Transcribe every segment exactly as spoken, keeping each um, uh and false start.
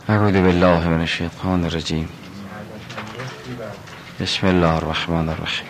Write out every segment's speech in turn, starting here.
اعوذ بالله من الشیطان الرجیم. بسم الله الرحمن الرحیم.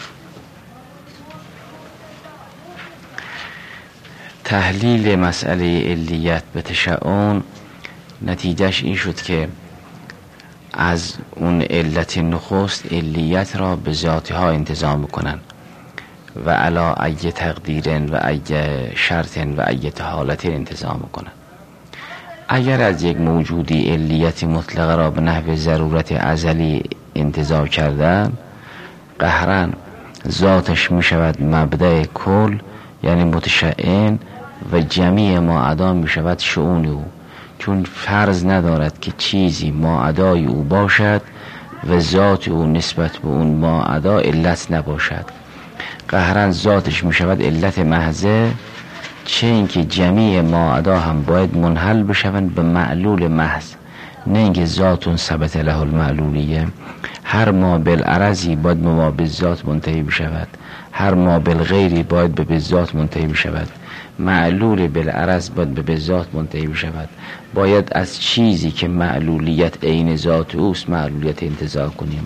تحلیل مسئله علیت به تشعن نتیجهش این شد که از اون علت نخست علیت را به ذاتها انتظام بکنن و علا ای تقدیرن و ای شرطن و ای حالت انتظام بکنن. اگر از یک موجودی علیت مطلقه را به نحو ضرورت ازلی انتزاع کردن، قهرا ذاتش می شود مبدأ کل، یعنی متشعن، و جمیع ما عدا می شود شؤون او، چون فرض ندارد که چیزی ما عدای او باشد و ذات او نسبت به اون ما عدا علت نباشد. قهرا ذاتش می شود علت محضه، چه اینکه جمیع ما عدا هم باید منحل بشوند به معلول محض، نه اینکه ذاتون ثبت له المعلولیه. هر ما بالعرضی باید ما بالذات منتهی بشود، هر ما بالغیری باید به بالذات منتهی بشود، معلول بالعرض باید به بالذات منتهی بشود. باید از چیزی که معلولیت عین ذات اوست معلولیت انتزاع کنیم.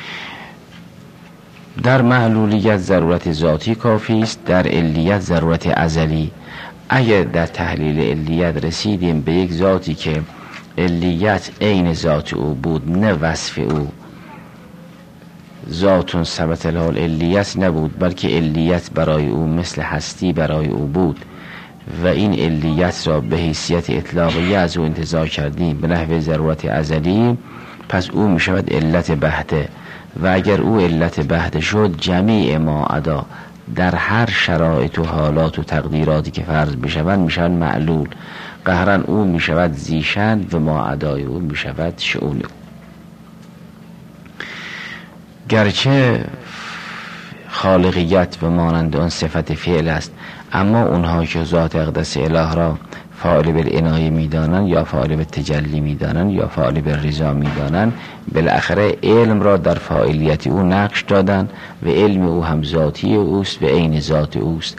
در معلولیت ضرورت ذاتی کافی است، در علیت ضرورت ازلی. اگر در تحلیل علیت رسیدیم به یک ذاتی که علیت عین ذات او بود، نه وصف او، ذاتون ثبت له العلیت نبود، بلکه علیت برای او مثل هستی برای او بود و این علیت را به حیثیت اطلاقیه از او انتزاع کردیم به نحو ضرورت ازلی، پس او می شود علت بحته. و اگر او علت بحته شد، جمیع ما عدا در هر شرایط و حالات و تقدیراتی که فرض بشوند می شود معلول. قهرا او می شود زیشن و ما عدای او می شود شؤون او. گرچه خالقیت و مانند آن صفت فعل است، اما اونها که ذات اقدس اله را فاعل بالعنایه میدانند یا فاعل بالتجلی میدانند یا فاعل بالرضا میدانند، بالاخره علم را در فاعلیت او نقش دادند و علم او هم ذاتی اوست و عین ذات اوست.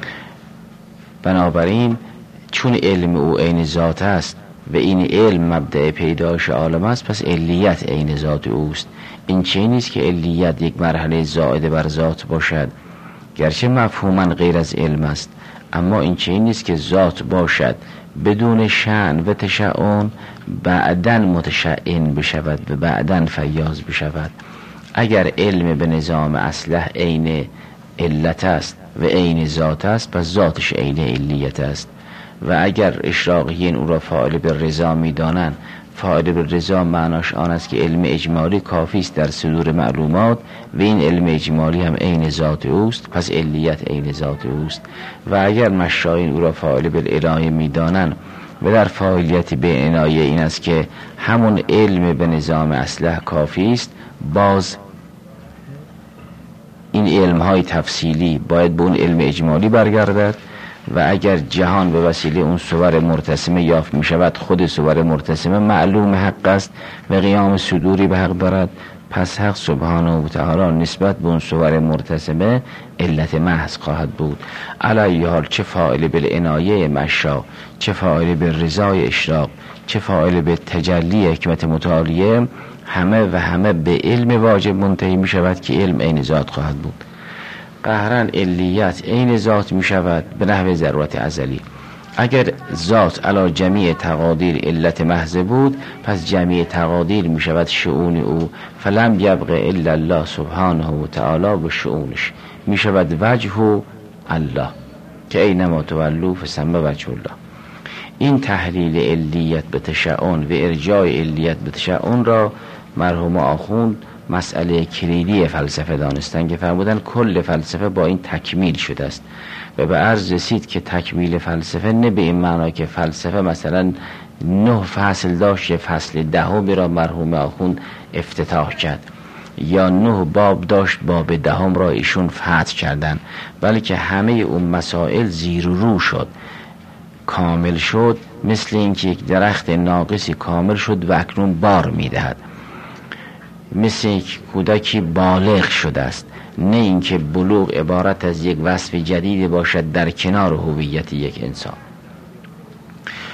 بنابراین چون علم او عین ذات است و این علم مبدأ پیدایش عالم است، پس علیت عین ذات اوست. این چه نیست که علیت یک مرحله زائد بر ذات باشد، گرچه مفهوما غیر از علم است، اما این چه نیست که ذات باشد بدون شأن و تشعن بعدن متشعن بشود و بعدن فیاض بشود. اگر علم به نظام اصله عین علت است و عین ذات است، پس ذاتش عین علیت است. و اگر اشراقیین او را فاعل بالرضا میدانند، فاعل بالرضا معناش آن است که علم اجمالی کافی است در صدور معلومات و این علم اجمالی هم عین ذات اوست، پس علیت عین ذات اوست. و اگر مشایین او را فاعل بالعنایه میدانند و در فاعلیت به عنایه این است که همون علم به نظام اصله کافی است، باز این علم های تفصیلی باید به اون علم اجمالی برگردد. و اگر جهان به وسیله اون صور مرتسمه یافت می شود، خود صور مرتسمه معلوم حق است و قیام صدوری به حق دارد، پس حق سبحانه و تعالی نسبت به اون صور مرتسمه علت محض خواهد بود. علی حال چه فاعل بالعنایه مشا، چه فاعل بالرضای اشراق، چه فاعل به تجلی حکمت متعالیه، همه و همه به علم واجب منتهی می شود که علم عین ذات خواهد بود. قهرا علیت عین ذات می شود به نحو ضرورت ازلی. اگر ذات علی جمیع تقادیر علت محض بود، پس جمیع تقادیر می شود شؤون او، فلم یبق الا الله سبحانه و تعالی و شؤونش، می شود وجه الله که اینما تولوا فثم وجه الله. این تحلیل علیت به تشعن و ارجاع علیت به تشعن را مرحوم آخوند مسئله کلیدی فلسفه دانستن که فرمودن کل فلسفه با این تکمیل شده است. و به عرض رسید که تکمیل فلسفه نه به این معنا که فلسفه مثلا نه فصل داشت، فصل دهم را مرحوم آخوند افتتاح کرد، یا نه باب داشت باب دهم را ایشون فتح کردن، بلکه همه اون مسائل زیر و رو شد، کامل شد، مثل اینکه یک درخت ناقصی کامل شد و اکنون بار میدهد، مثل یک کودکی بالغ شده است، نه اینکه بلوغ عبارت از یک وصف جدید باشد در کنار هویت یک انسان.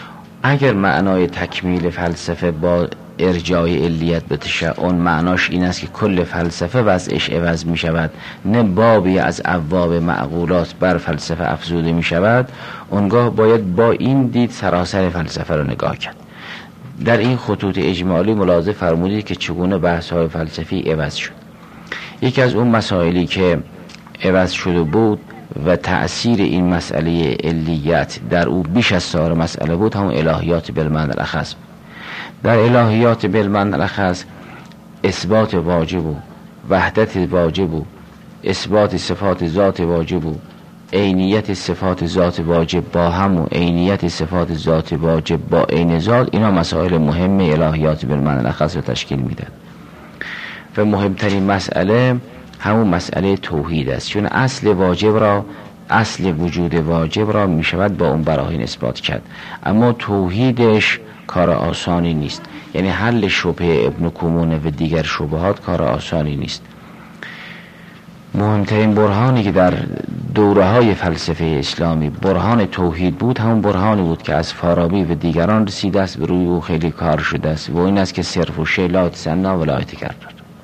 اگر معنای تکمیل فلسفه با ارجاع علیت به تشعن معناش این است که کل فلسفه وضعش عوض می شود، نه بابی از ابواب معقولات بر فلسفه افزوده می شود، اونگاه باید با این دید سراسر فلسفه رو نگاه کرد. در این خطوط اجمالی ملاحظه فرمودید که چگونه بحث‌های فلسفی عوض شد. یکی از اون مسائلی که عوض شده بود و تأثیر این مسئله علیت در او بیش از سایر مسئله بود، همون الهیات بالمعنی الاخص بود. در الهیات بالمعنی الاخص اثبات واجب و وحدت واجب و اثبات صفات ذات واجب و عینیت صفات ذات واجب با هم و عینیت صفات ذات واجب با عین ذات، اینا مسائل مهم الهیات بالمعنی الاخص رو تشکیل میدن. و مهمترین مسئله همون مسئله توحید است، چون اصل واجب را، اصل وجود واجب را می شود با اون براهین اثبات کرد، اما توحیدش کار آسانی نیست. یعنی حل شبهه ابن کومونه و دیگر شبهات کار آسانی نیست. مهمترین برهانی که در دوره های فلسفه اسلامی برهان توحید بود، همون برهانی بود که از فارابی و دیگران رسیده است و روی او خیلی کار شده است، و این است که صرف و شیء لا یتثنی ولا یتکرر.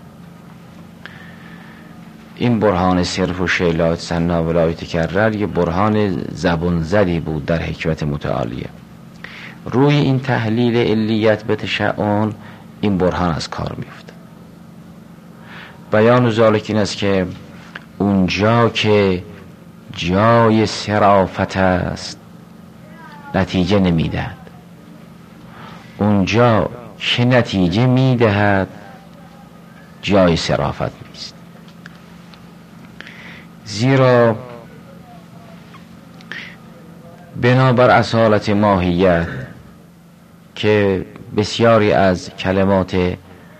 این برهان صرف و شیء لا یتثنی ولا یتکرر یه برهان زبون زدی بود در حکمت متعالیه. روی این تحلیل علیت به تشعن این برهان از کار میفته. بیان ذالک این است که اونجا که جای صرافت است نتیجه نمیدهد، اونجا که نتیجه میدهد جای صرافت نیست. زیرا بنابر اصالت ماهیت که بسیاری از کلمات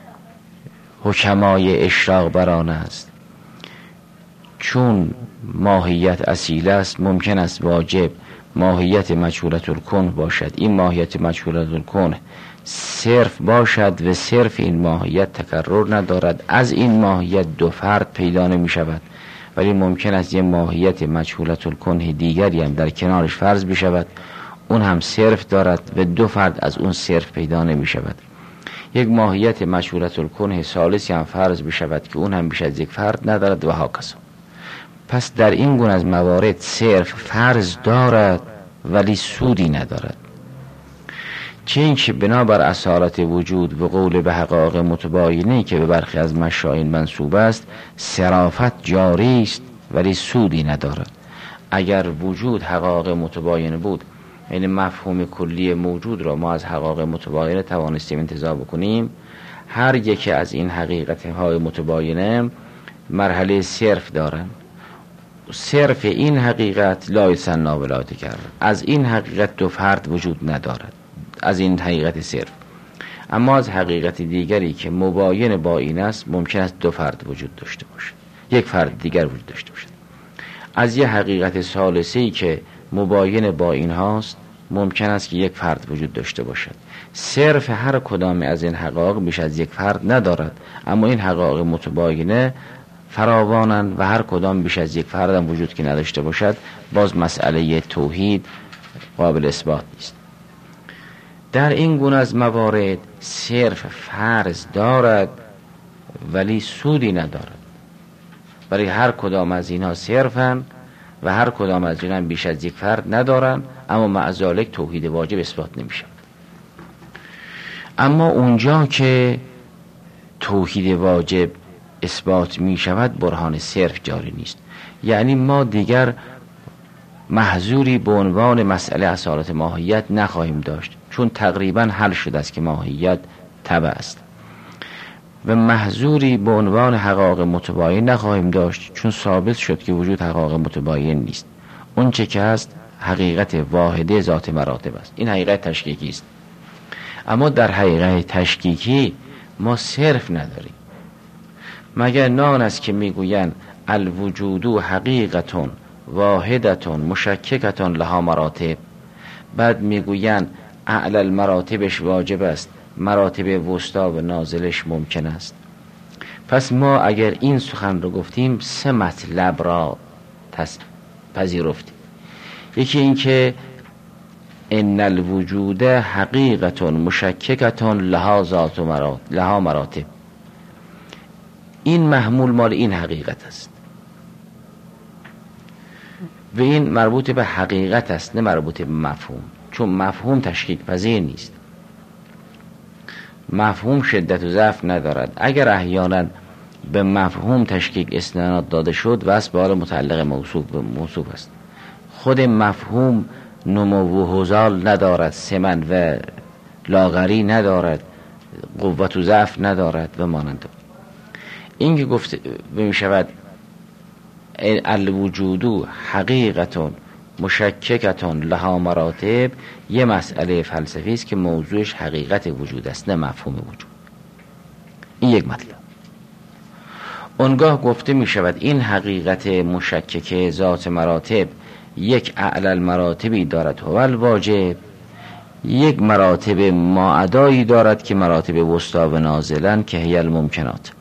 حکمای اشراق بران است، چون ماهیت اصیل است ممکن است واجب ماهیت مجهولة الکون باشد. این ماهیت مجهولة الکون صرف باشد و صرف این ماهیت تکرر ندارد. از این ماهیت دو فرد پیدا نمی شود، ولی ممکن است یه ماهیت مجهولة الکون دیگری هم در کنارش فرض بشود، اون هم صرف دارد و دو فرد از اون صرف پیدا نمی شود. یک ماهیت مجهولة الکون ثالثی هم فرض بشود که اون هم بیش از یک فرد ندارد و هاکذا. پس در این گونه از موارد صرف فرض دارد ولی سودی ندارد. چه اینکه بنابر اصالت وجود و قول به حقایق متباینه که به برخی از مشایخ منسوب است، صرافت جاری است ولی سودی ندارد. اگر وجود حقایق متباینه بود، یعنی مفهوم کلی موجود را ما از حقایق متباینه توانستیم انتزاع بکنیم، هر یکی از این حقیقت های متباینه مرحله صرف دارند. صرف این حقیقت لا یتثنی ولا یتکرر، از این حقیقت دو فرد وجود ندارد، از این حقیقت صرف. اما از حقیقت دیگری که مباین با این است ممکن است دو فرد وجود داشته باشد، یک فرد دیگر وجود داشته باشد. از یه حقیقت ثالثی که مباین با این هاست ممکن است که یک فرد وجود داشته باشد. صرف هر کدام از این حقایق بیش از یک فرد ندارد، اما این حقایق متباینه فراوانند و هر کدام بیش از یک فرد هم وجود که نداشته باشد، باز مسئله توحید قابل اثبات نیست. در این گونه از موارد صرف فرض دارد ولی سودی ندارد، برای هر کدام از اینها صرفن و هر کدام از اینها بیش از یک فرد ندارن، اما مع ذالک توحید واجب اثبات نمیشه. اما اونجا که توحید واجب اثبات می شود برهان صرف جاری نیست. یعنی ما دیگر محظوری به عنوان مسئله اصالت ماهیت نخواهیم داشت، چون تقریبا حل شده است که ماهیت تبع است، و محظوری به عنوان حقایق متباین نخواهیم داشت، چون ثابت شد که وجود حقایق متباین نیست. اون چه که هست حقیقت واحده ذات مراتب است. این حقیقت تشکیکی است. اما در حقیقت تشکیکی ما صرف نداریم، مگر نان است که میگویند الوجود حقیقتون واحدتون مشککتون لها مراتب، بعد میگویند اعلی المراتبش واجب است، مراتب وسطا و نازلش ممکن است. پس ما اگر این سخن رو گفتیم سه مطلب را پذیرفتیم. یکی این که ان الوجود حقیقت مشککت لها ذات مراتب لها مراتب. این محمول مال این حقیقت است و این مربوط به حقیقت است، نه مربوط به مفهوم، چون مفهوم تشکیک پذیر نیست. مفهوم شدت و ضعف ندارد. اگر احیانا به مفهوم تشکیک استناد داده شد واسه به حال متعلق موصوف به موصوف است. خود مفهوم نمو و هزال ندارد، سمن و لاغری ندارد، قوت و ضعف ندارد و مانند این که گفته می شود الوجود حقیقتون مشککتون لها مراتب، یه مسئله فلسفی است که موضوعش حقیقت وجود است نه مفهوم وجود. این یک مطلب. اونگاه گفته می شود این حقیقت مشکک ذات مراتب یک اعلی المراتبی دارد هو الواجب، یک مراتب ماعدایی دارد که مراتب وسطا و نازلن که هی الممکنات.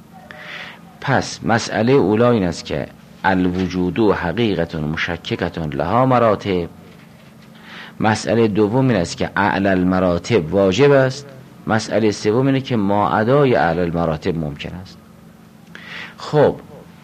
پس مسئله اولا این است که الوجود حقیقت مشککت لها مراتب. مسئله دوم این است که اعلی المراتب واجب است. مسئله سوم اینه که ماعدای اعلی المراتب ممکن است. خب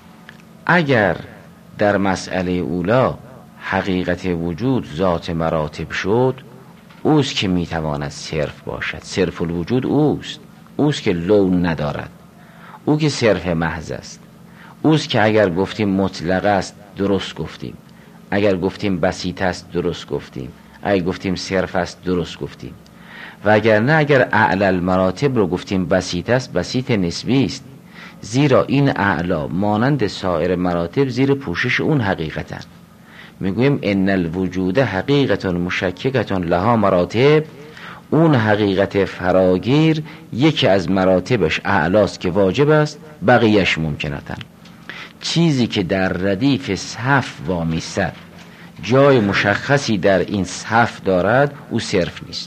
اگر در مسئله اولا حقیقت وجود ذات مراتب شد، اوست که میتواند صرف باشد. صرف الوجود اوست، اوست که لون ندارد، او که صرف محض است، اوست که اگر گفتیم مطلق است درست گفتیم، اگر گفتیم بسیط است درست گفتیم، اگر گفتیم صرف است درست گفتیم، و اگر نه اگر اعلی المراتب رو گفتیم بسیط است، بسیط نسبی است، زیرا این اعلا مانند سایر مراتب زیر پوشش اون حقیقتن. میگویم ان الوجود حقیقت مشککت لها مراتب، اون حقیقت فراگیر یکی از مراتبش اعلاست که واجب است، بقیهش ممکنتن. چیزی که در ردیف صف وامیستد، جای مشخصی در این صف دارد، او صرف نیست.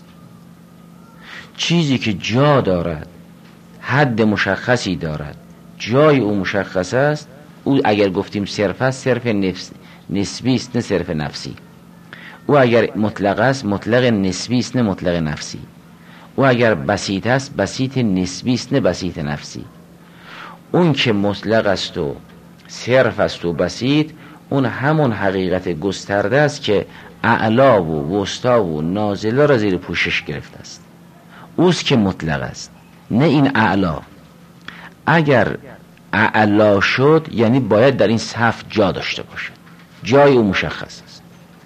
چیزی که جا دارد، حد مشخصی دارد، جای او مشخص است، او اگر گفتیم صرف است، صرف نفس نسبی است نه صرف نفسی. او اگر مطلق است، مطلق نسبی است نه مطلق نفسی. او اگر بسیط است، بسیط نسبی است نه بسیط نفسی. اون که مطلق است و صرف است و بسیط، اون همون حقیقت گسترده است که اعلا و وسطا و نازله را زیر پوشش گرفته است. اوست که مطلق است نه این اعلا. اگر اعلا شد یعنی باید در این صف جا داشته باشد، جای او مشخص است.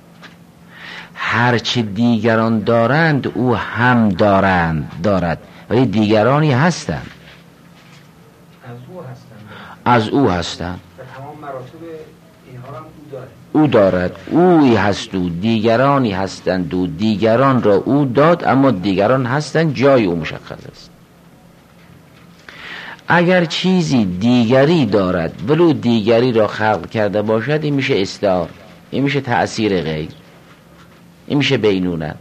هرچه دیگران دارند او هم دارند دارد، ولی دیگرانی هستند، از او هستند. تمام مراتب اینها هم او دارد. او دارد، اوی هست و دیگرانی هستند و دیگران را او داد، اما دیگران هستند، جای او مشخص است. اگر چیزی دیگری دارد ولو دیگری را خلق کرده باشد، این میشه استعار، این میشه تأثیر غیر، این میشه بینونت.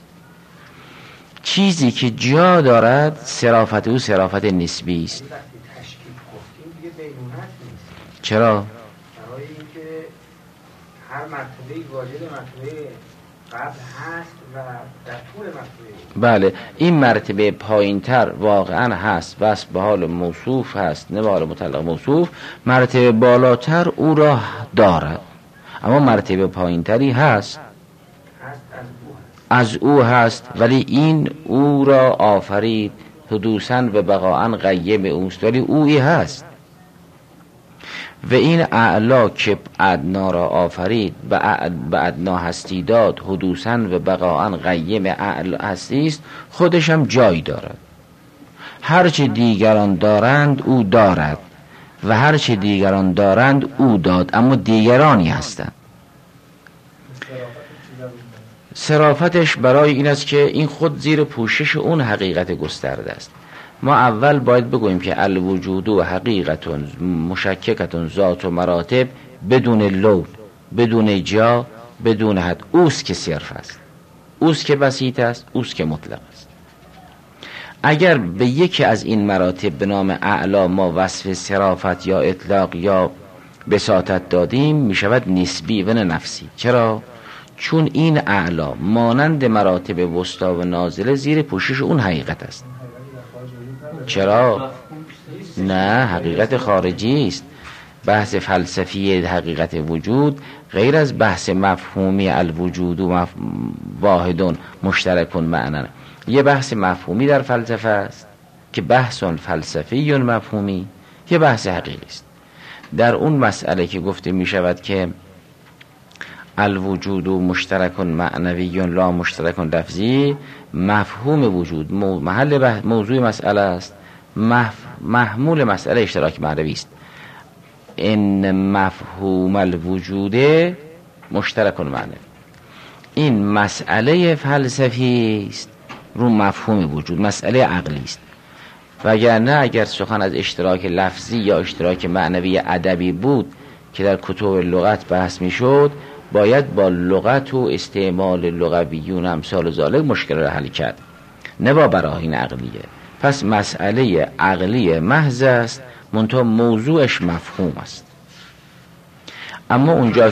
چیزی که جا دارد صرافت او صرافت نسبی است. چرا؟ برای اینکه هر مرتبه واجد مرتبه قبل هست و در طول مرتبه، بله این مرتبه پایین تر واقعا هست، بس به حال موصوف هست نه به حال مطلق موصوف. مرتبه بالاتر او را دارد، اما مرتبه پایین تری هست، از او هست، ولی این او را آفرید حدوثاً و بقاءً غیب اوست، ولی اویی هست. و این اعلا که ادنا را آفرید به ادنا هستی داد، حدوثاً و بقاءً غیب اعلا هستی است، خودش هم جای دارد. هرچه دیگران دارند او دارد و هرچه دیگران دارند او داد، اما دیگرانی هستند. صرافتش برای این است که این خود زیر پوشش اون حقیقت گسترده است. ما اول باید بگوییم که الوجود و حقیقت مشککت ذات و مراتب بدون لون، بدون جا، بدون حد، اوست که صرف است، اوست که بسیط است، اوست که مطلق است. اگر به یکی از این مراتب به نام اعلا ما وصف صرافت یا اطلاق یا بساطت دادیم، می شود نسبی و نه نفسی. چرا؟ چون این اعلا مانند مراتب وسطا و نازله زیر پوشش اون حقیقت است. چرا؟ نه، حقیقت خارجی است. بحث فلسفی حقیقت وجود غیر از بحث مفهومی الوجود و مف... واحدون مشترکون معنن. یه بحث مفهومی در فلسفه است که بحث فلسفی مفهومی، یه بحث حقیقی است. در اون مسئله که گفته می شود که الوجود و مشترکون معنوی لا مشترکون لفظی، مفهوم وجود محل بحث موضوع مسئله است، مف... محمول مسئله اشتراک معنوی است. این مفهوم الوجود مشترکون معنوی، این مسئله فلسفی است رو مفهوم وجود، مسئله عقلی است. وگرنه اگر سخن از اشتراک لفظی یا اشتراک معنوی ادبی بود که در کتب لغت بحث میشد، باید با لغت و استعمال لغویون امثال ذالک مشکل را حل کرد، نه با براهین عقلیه. پس مسئله عقلی محض است، منتها موضوعش مفهوم است. اما اونجا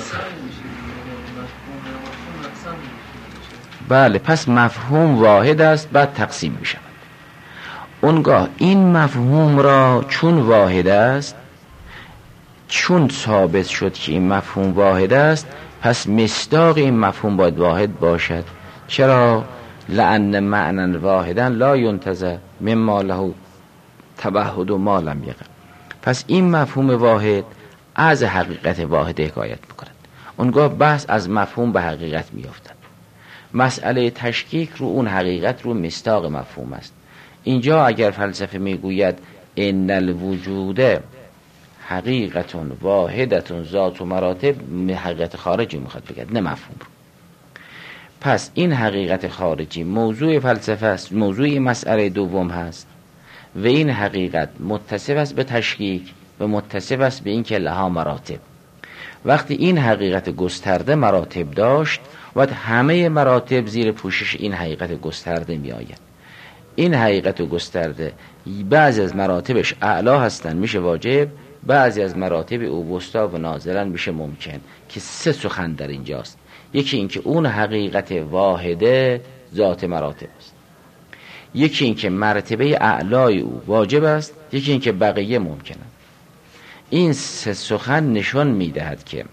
بله، پس مفهوم واحد است، بعد تقسیم می شود. اونگاه این مفهوم را چون واحد است، چون ثابت شد که این مفهوم واحد است، پس مصداق این مفهوم باید واحد باشد. چرا؟ لأن معنی واحدا لا ینتزع مما له تبعد و ما لم یقع. پس این مفهوم واحد از حقیقت واحد حکایت میکند. اونگاه بحث از مفهوم به حقیقت میافتد. مسئله تشکیک رو اون حقیقت رو مصداق مفهوم است. اینجا اگر فلسفه میگوید ان الوجود حقیقتون واحدتون ذات و مراتب، حقیقت خارجی میخواد بگید، نه مفهوم رو. پس این حقیقت خارجی موضوع فلسفه است، موضوع مسئله دوم هست و این حقیقت متصف است به تشکیک و متصف است به این که لها مراتب. وقتی این حقیقت گسترده مراتب داشت و همه مراتب زیر پوشش این حقیقت گسترده می آید. این حقیقت گسترده بعضی از مراتبش اعلا هستن میشه واجب، بعضی از مراتب او وسطا و نازلن میشه ممکن، که سه سخن در اینجاست. یکی این که اون حقیقت واحده ذات مراتب است، یکی این که مرتبه اعلای او واجب است، یکی این که بقیه ممکنه. این سه سخن نشان میدهد که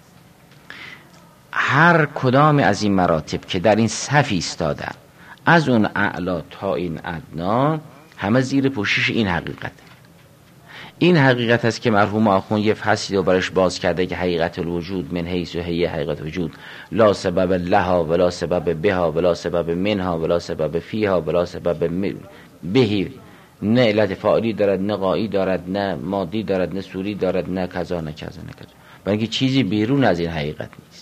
هر کدام از این مراتب که در این صف ایستادن، از اون اعلا تا این ادنا، همه زیر پوشش این حقیقت. این حقیقت است که مرحوم آخوند یه فصلی رو برش باز کرده که حقیقت الوجود من حیث و هی حقیقت وجود لا سبب لها ولا سبب بها ولا سبب منها ولا سبب فیها ولا سبب بهی، نه علت فاعلی دارد، نه غایی دارد، نه مادی دارد، نه سوری دارد، نه کذا نه کذا نه کذا، بلکه چیزی بیرون از این حقیقت نیست.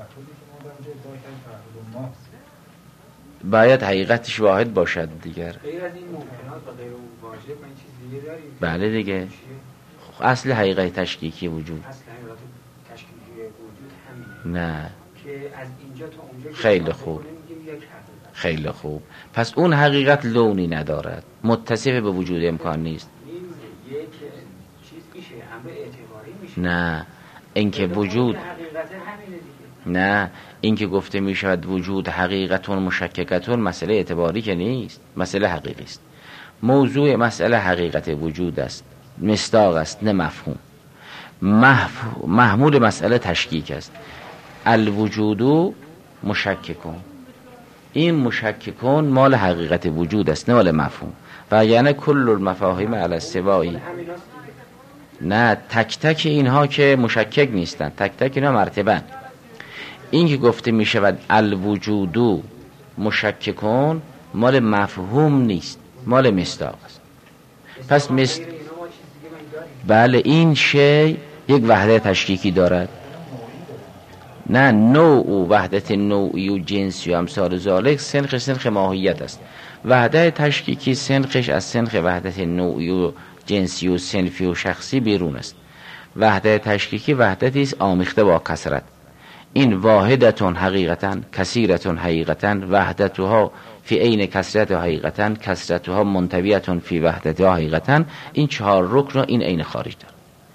باید حقیقتش واحد باشد دیگر. غیر از این ممکنات و غیر واجب من چیز دیگه داریم؟ بله دیگه. اصل حقیقت تشکیکی وجود. اصل حقیقت تشکیکی وجود همینه. نه. که از اینجا تا اونجا خیلی خوب. خیلی خوب. پس اون حقیقت لونی ندارد، متصف به وجود امکان نیست. این یک چیز میشه، امر اعتباری میشه. نه. اینکه وجود حقیقت همینه دیگه. نه، این که گفته می شود وجود حقیقتون مشککتون، مسئله اعتباری که نیست، مسئله حقیقی است. موضوع مسئله حقیقت وجود است، مصداق است، نه مفهوم. محف... محمول مسئله تشکیک است. الوجود مشککون، این مشککون مال حقیقت وجود است، نه مال مفهوم. و یعنی کل المفاهیم علی السوایی. نه، تک تک اینها که مشکک نیستن، تک تک اینها مرتبن. این که گفته می شود الوجود مشککون مال مفهوم نیست، مال مصداق است. پس مست... بله، این شی یک وحدت تشکیکی دارد. نه، نوع وحدت نوعی و جنسی و امثال ذالک سنخ سنخ ماهیت است. وحدت تشکیکی سنخش از سنخ وحدت نوعی و جنسی و صنفی و شخصی بیرون است. وحدت تشکیکی وحدتی است آمیخته با کثرت. این واحدتون حقیقتاً، کثیرتون حقیقتاً، وحدتها فی عین کثرت حقیقتاً، کثرتها منطویتون فی وحدتها حقیقتاً. این چهار رکن را این عین خارج دارد.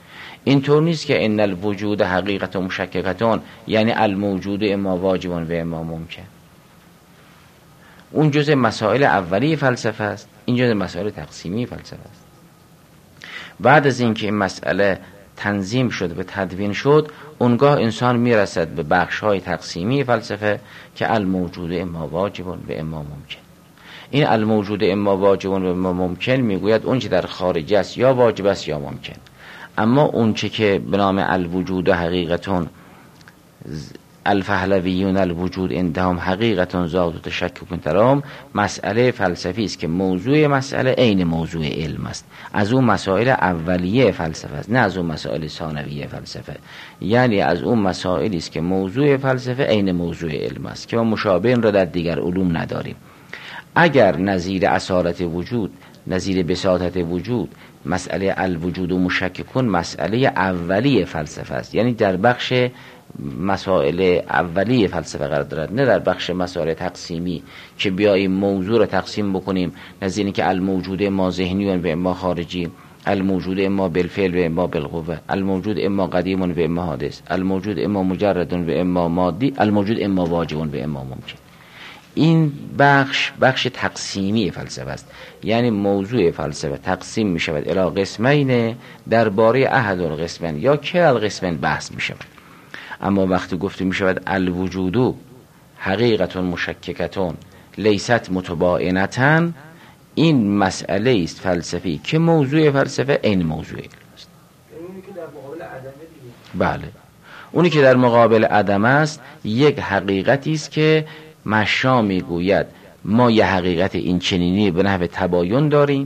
اینطور نیست که ان الوجود حقیقت مشککتون یعنی الموجود اما واجب و اما ممکن. اون جزء مسائل اولیه فلسفه است، این جزء مسائل تقسیمی فلسفه است. بعد از اینکه این مسئله تنظیم شد و تدوین شد، اونگاه انسان میرسد به بخش‌های تقسیمی فلسفه که الموجود اما واجب و اما ممکن. این الموجود اما واجب و اما ممکن میگوید اون چه در خارج است یا واجب است یا ممکن. اما اون چه که به نام الوجود و حقیقتون الفهلویون الوجود عندهم حقیقتون ذات و تشکک ترام، مسئله فلسفی است که موضوع مسئله عین موضوع علم است، از اون مسائل اولیه فلسفه است، نه از اون مسائل ثانویه فلسفه. یعنی از اون مسائلی است که موضوع فلسفه عین موضوع علم است که ما مشابه این را در دیگر علوم نداریم. اگر نظیر اصالت وجود، نظیر بساطت وجود، مسئله الوجود و مشککون مسئله اولیه فلسفه است، یعنی در بخش مسائل اولیه فلسفه قرار دارد، نه در بخش مسائل تقسیمی که بیاییم موضوع را تقسیم بکنیم نظیر اینکه الموجود اما ذهنی و اما خارجی، الموجود اما بالفعل و اما بالقوه، الموجود اما قدیم و اما حادث، الموجود اما مجرد و اما مادی، الموجود اما واجب و اما ممکن. این بخش بخش تقسیمی فلسفه است، یعنی موضوع فلسفه تقسیم می شود الی قسمین، درباره احد القسمین یا کل القسمین بحث می شود. اما وقتی گفته می شود الوجود حقیقتون مشککتون لیست متباینتن، این مسئله است فلسفی که موضوع فلسفه این موضوع علم است. اونی که در مقابل عدم دیگه. بله، اونی که در مقابل عدم است یک حقیقتی است که مشا میگوید ما یه حقیقت این چنینی به نحو تباین داریم.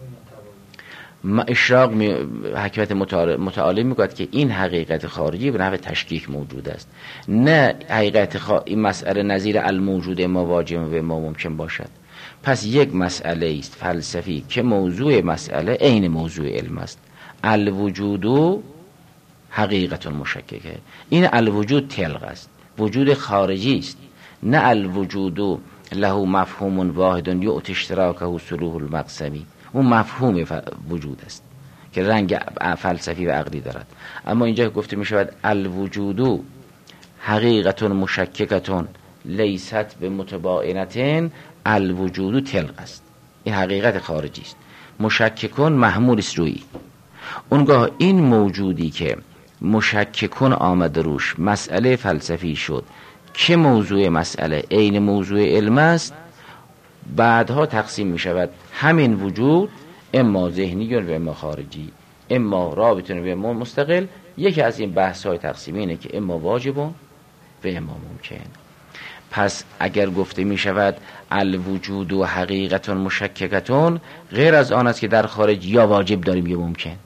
اشراق می... حکمت متعالی میگوید که این حقیقت خارجی به نحو تشکیک موجود است، نه حقیقت خ... این مسئله نظیر الموجود ما واجب و ما ممکن باشد. پس یک مسئله است فلسفی که موضوع مسئله عین موضوع علم است. الوجود حقیقت مشککه، این الوجود تلق است، وجود خارجی است، نه الوجود له مفهوم واحد یؤتی اشتراکه صلوح المقسمی. اون مفهوم وجود است که رنگ فلسفی و عقلی دارد. اما اینجا گفته می شود الوجود حقیقت مشککتون لیست به متباینتین، الوجود تلق است، این حقیقت خارجی است، مشککون محمول است روی اونگاه. این موجودی که مشککون آمد روش مسئله فلسفی شد که موضوع مسئله عین موضوع علم است، بعدها تقسیم می شود همین وجود اما ذهنی و اما خارجی، اما رابطه و اما مستقل. یکی از این بحث های تقسیمی اینه که اما واجب و اما ممکن. پس اگر گفته می شود الوجود و حقیقت مشککتون، غیر از آن است که در خارج یا واجب داریم یا ممکن.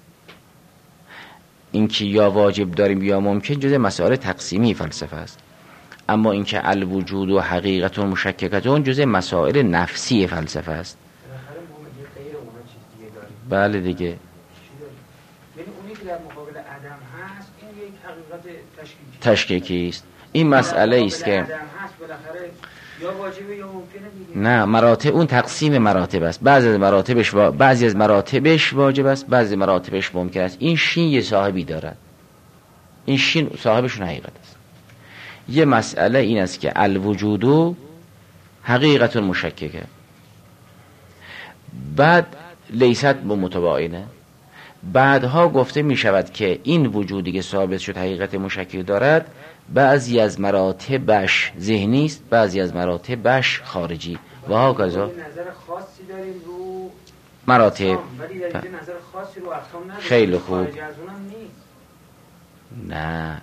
اینکه یا واجب داریم یا ممکن جزء مسائل تقسیمی فلسفه است. اما اینکه الوجود و حقیقت و مشککتون جزء مسائل نفسی فلسفه است. بله دیگه. یعنی اونی که در مقابل عدم هست این یک حقیقت تشکیکی تشکیکی است. این مسئله است که عدم هست بالاخره یا واجبه یا ممکنه دیگه. نه، مراتب اون تقسیم مراتب است. بعضی از مراتبش و بعضی از مراتبش واجب است، بعضی از مراتبش ممکن است. این شین یه صاحبی دارد، این شین صاحبشون حقیقت است. یه مسئله این است که الوجود حقیقت مشککه، بعد لیست با متباینه. بعدها گفته می شود که این وجودی که ثابت شد حقیقت مشکک دارد، بعضی از مراتبش ذهنی است، بعضی از مراتبش خارجی و ها کذا. نظر خاصی داریم رو مراتب، ولی در اینجا نظر خاصی رو احکام نداریم. خیلی خوب. خارج از اونم نیست. نه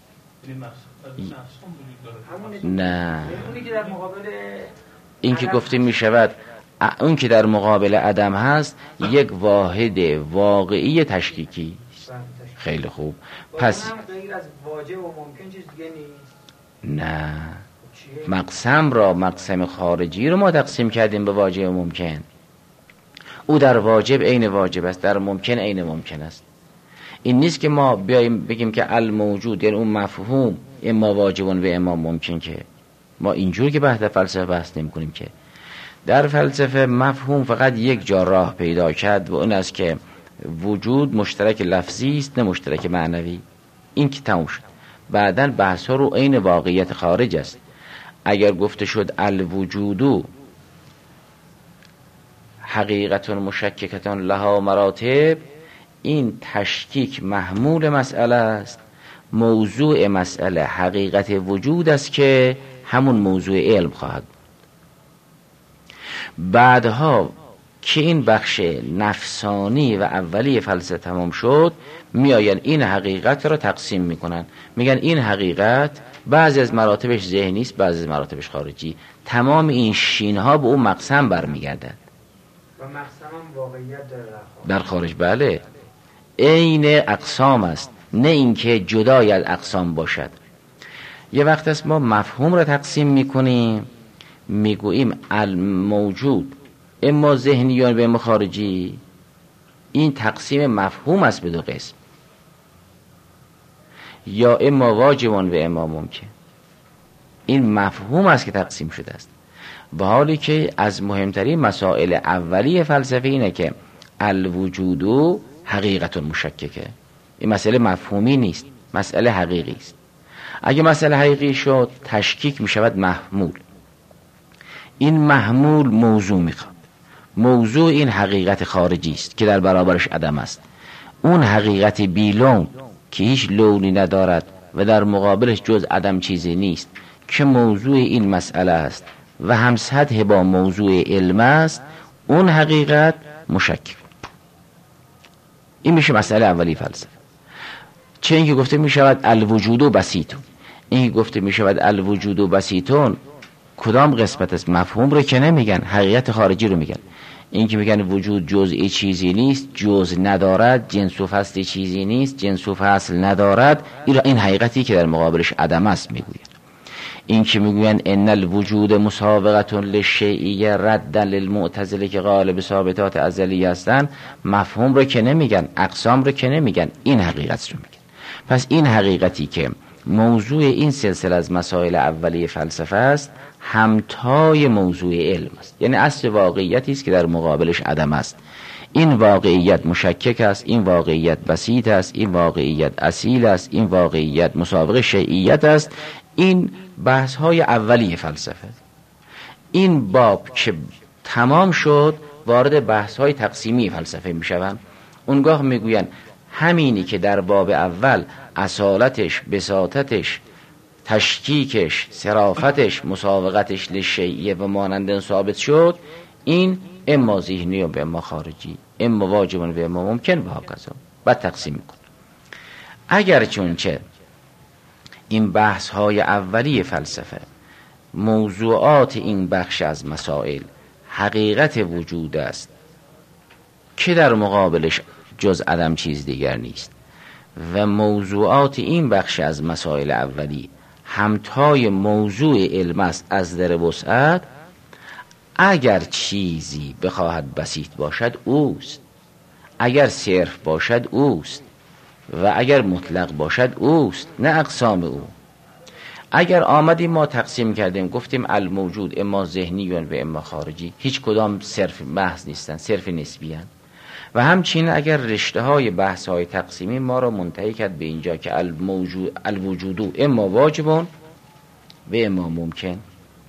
همون نه اونی که در مقابل این که گفته می شود اون که در مقابل عدم هست یک واحد واقعی تشکیکی. خیلی خوب. پس غیر از واجب و ممکن چیز دیگه نیست. نه، مقسم را مقسم خارجی رو ما تقسیم کردیم به واجب و ممکن. او در واجب عین واجب است، در ممکن عین ممکن است. این نیست که ما بیاییم بگیم که الموجود یعنی اون مفهوم اما واجبون و اما ممکن، که ما اینجور که بحث فلسفه بحث نمی کنیم. که در فلسفه مفهوم فقط یک جا راه پیدا کرد و اون است که وجود مشترک لفظی است نه مشترک معنوی. این که تموم شد. بعداً بحث ها رو عین واقعیت خارج است. اگر گفته شد الوجود حقیقت مشککت لها مراتب، این تشکیک محمول مسئله است. موضوع مسئله حقیقت وجود است که همون موضوع علم خواهد. بعدها که این بخش نفسانی و اولی فلسفه تمام شد، میآیند این حقیقت را تقسیم میکنن، میگن این حقیقت بعضی از مراتبش ذهنی است، بعضی از مراتبش خارجی. تمام این شین ها به اون مقسم برمیگردند. و مقسم هم واقعیت داره در خارج. بله، عین اقسام است، نه اینکه جدای از اقسام باشد. یه وقت است ما مفهوم را تقسیم میکنیم، میگوییم الموجود اما ذهنیان و اما خارجی. این تقسیم مفهوم است به دو قسم، یا اما واجبان و اما ممکن. این مفهوم است که تقسیم شده است، و حالی که از مهمترین مسائل اولیه فلسفه اینه که الوجود حقیقت مشککه. این مسئله مفهومی نیست، مسئله حقیقی است. اگه مسئله حقیقی شد تشکیک می شود محمول. این محمول موضوع میخواد. موضوع این حقیقت خارجی است که در برابرش عدم است. اون حقیقت بی لون که هیچ لونی ندارد و در مقابلش جز عدم چیزی نیست که موضوع این مسئله است و هم سطح با موضوع علم است، اون حقیقت مشکک. این میشه مسئله اولی فلسفه. چه اینکه گفته میشود الوجود و بسیطون، این گفته میشود الوجود و بسیطون کدام قسمت است؟ مفهوم رو که نمیگن، حقیقت خارجی رو میگن. این که میگن وجود جزئی چیزی نیست، جز ندارد، جنس و فصل چیزی نیست، جنس و فصل ندارد، این حقیقتی که در مقابلش عدم است میگوین. این که میگوین ان الوجود مسابقه للشیء ردا للمعتزله که غالب ثابتات ازلی هستن، مفهوم رو که نمیگن، اقسام رو که نمیگن، این حقیقت رو میگن. پس این حقیقتی که موضوع این سلسله از مسائل اولیه فلسفه است، همتای موضوع علم است. یعنی اصل واقعیتی است که در مقابلش عدم است. این واقعیت مشکک است، این واقعیت بسیط است، این واقعیت اصیل است، این واقعیت مسابقه شیعیت است. این بحث های اولیه فلسفه. این باب که تمام شد وارد بحث های تقسیمی فلسفه می شوند. اونگاه می گوین همینی که در باب اول اصالتش، بساطتش، تشکیکش، صرافتش، مسابقتش لشیعه و مانند ثابت شد، این اما ذهنی و اما خارجی، اما واجب و اما ممکن و هکذا بعد تقسیم میکن. اگر چونچه این بحث های اولیه فلسفه موضوعات این بخش از مسائل حقیقت وجود است که در مقابلش جز عدم چیز دیگر نیست، و موضوعات این بخش از مسائل اولی همتای موضوع علم است از در وسعت، اگر چیزی بخواهد بسیط باشد اوست، اگر صرف باشد اوست، و اگر مطلق باشد اوست، نه اقسام او. اگر آمدیم ما تقسیم کردیم گفتیم الموجود اما ذهنی و اما خارجی، هیچ کدام صرف محض نیستن، صرف نسبی هستند. و همچنین اگر رشته های بحث های تقسیمی ما را منتهی کرد به اینجا که الموجود الوجود اما واجب و اما ممکن،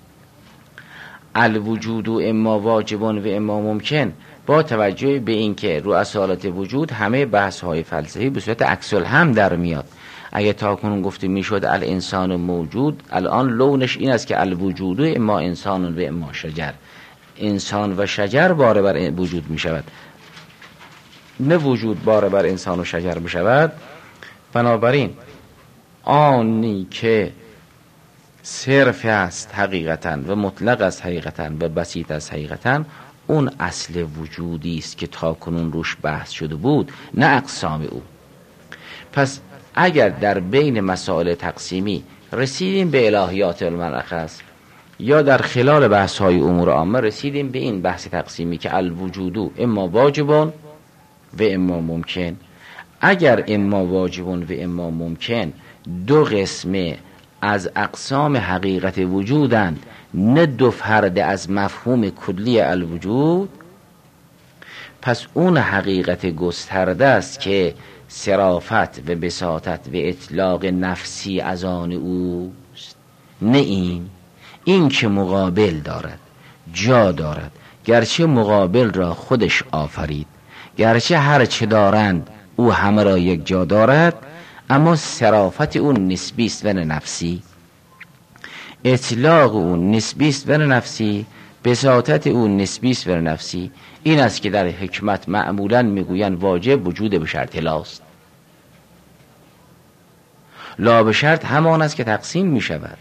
الوجود اما واجب و اما ممکن، با توجه به اینکه رو اصالت وجود همه بحث های فلسفی به صورت عکس الهم در میاد. اگه تا کنون گفته میشد الانسان موجود، الان لونش این است که الوجود اما انسان و اما شجر، انسان و شجر باره بر وجود می شود، نه وجود باره بر انسان و شجر می شود. بنابراین آنی که صرف است حقیقتا و مطلق است حقیقتا و بسیط است حقیقتا، اون اصل وجودی است که تا کنون روش بحث شده بود، نه اقسام او. پس اگر در بین مسائل تقسیمی رسیدیم به الهیات المرخص یا در خلال بحث های امور عامه رسیدیم به این بحث تقسیمی که الوجود اما واجب و اما ممکن، اگر اما واجب و اما ممکن دو قسمه از اقسام حقیقت وجودند، نه دو فرد از مفهوم کلی الوجود، پس اون حقیقت گسترده است که صرافت و بساطت و اطلاق نفسی از آن اوست، نه این این که مقابل دارد، جا دارد، گرچه مقابل را خودش آفرید، گرچه هر چه دارند او همه را یک جا دارد، اما صرافت اون نسبی است و نفسی، اطلاق اون نسبی است و نفسی، بساطت اون نسبی است و نفسی. این است که در حکمت معمولا میگویند واجب وجود به شرط لاست، لا به شرط همان است که تقسیم می شود،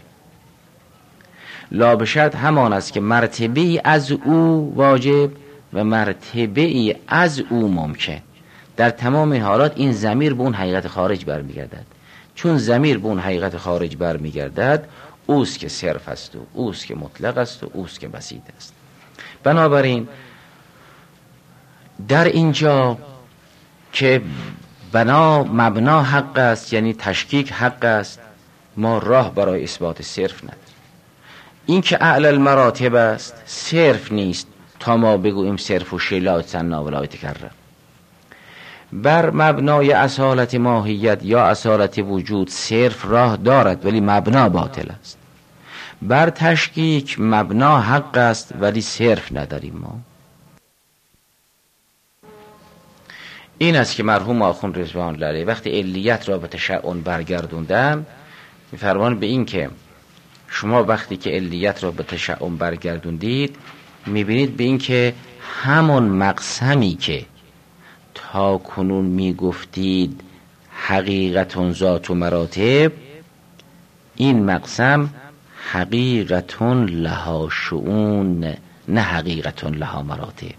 لا به شرط همان است که مرتبه ای از او واجب و مرتبه ای از او ممکن. در تمام این حالات این ضمیر به اون حقیقت خارج برمیگردد، چون ضمیر به اون حقیقت خارج برمیگردد اوست که صرف است و اوست که مطلق است و اوست که بسیط است. بنابراین در اینجا که بنا مبنا حق است، یعنی تشکیک حق است، ما راه برای اثبات صرف نداریم. این که اعلی المراتب است صرف نیست تا ما بگوییم صرف و شیلات سنا و لا یتکرر. بر مبنای اصالت ماهیت یا اصالت وجود صرف راه دارد ولی مبنا باطل است. بر تشکیک مبنا حق است ولی صرف نداریم ما. این است که مرحوم آخوند رضوان الله علیه وقتی علیت را به تشعن برگردوندن می‌فرمایند به این که شما وقتی که علیت را به تشعن برگردوندید می‌بینید به این که همون مقسمی که تا کنون میگفتید حقیقتون ذات و مراتب، این مقسم حقیقتون لها شؤون نه حقیقتون لها مراتب.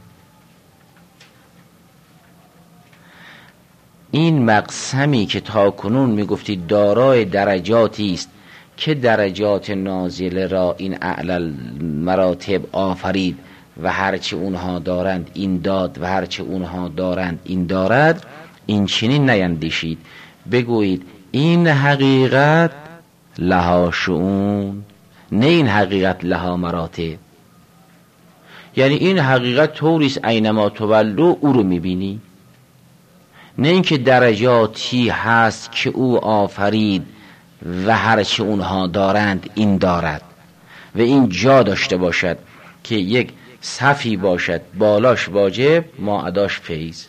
این مقسمی که تا کنون میگفتید دارای درجاتی است که درجات نازله را این اعلی مراتب آفرید و هرچه اونها دارند این داد و هرچه اونها دارند این دارد، این چنین نیندیشید، بگویید این حقیقت لها شؤون نه این حقیقت لها مراتب. یعنی این حقیقت طوریست اینما تولو او رو میبینی، نه اینکه درجاتی هست که او آفرید و هرچه اونها دارند این دارد و این جا داشته باشد که یک صفی باشد بالاش واجب ما اداش فیض،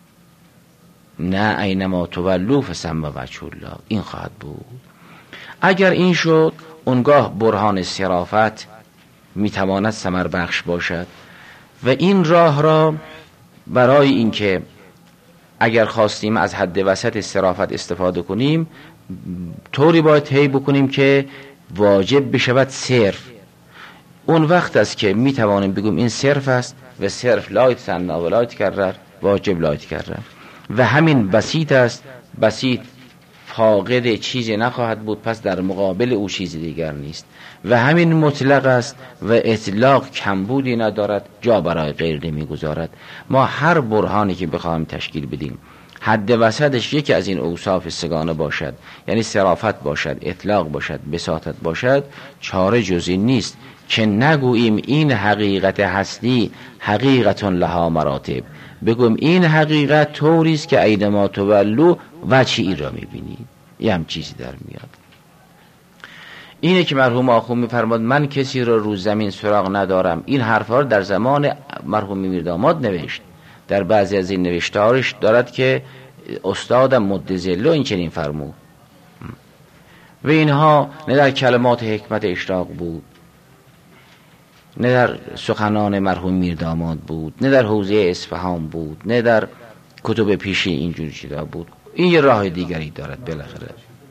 نه اینما تولو فثم وجه الله. این خواهد بود. اگر این شد اونگاه برهان صرافت میتواند ثمر بخش باشد و این راه را برای اینکه اگر خواستیم از حد وسط صرافت استفاده کنیم طوری باید طی بکنیم که واجب بشود صرف. اون وقت است که میتوانیم بگویم این صرف است و صرف لا یتثنی و لا یتکرر، واجب لا یتکرر. و همین بسیط است، بسیط فاقد چیزی نخواهد بود پس در مقابل او چیزی دیگر نیست. و همین مطلق است و اطلاق کمبودی ندارد، جا برای غیر نمیگذارد. ما هر برهانی که بخواهیم تشکیل بدیم حد وسطش یکی از این اوصاف سگانه باشد، یعنی صرافت باشد، اطلاق باشد، بساطت باشد، چاره جزی نیست که نگوییم این حقیقت هستی حقیقتون لها مراتب، بگویم این حقیقت طوریست که اینما تولو وجه این را میبینید. یه هم چیزی در میاد. اینه که مرحوم آخوند میفرماد من کسی را رو زمین سراغ ندارم. این حرفا رو در زمان مرحوم میرداماد نوشت. در بعضی از این نوشتارش دارد که استادم مدظله این چنین فرمود و اینها نه در کلمات حکمت اشراق بود، نه در سخنان مرحوم میرداماد بود، نه در حوزه اصفهان بود، نه در کتب پیشی اینجور چیزا بود. این یه راه دیگری دارد بالاخره.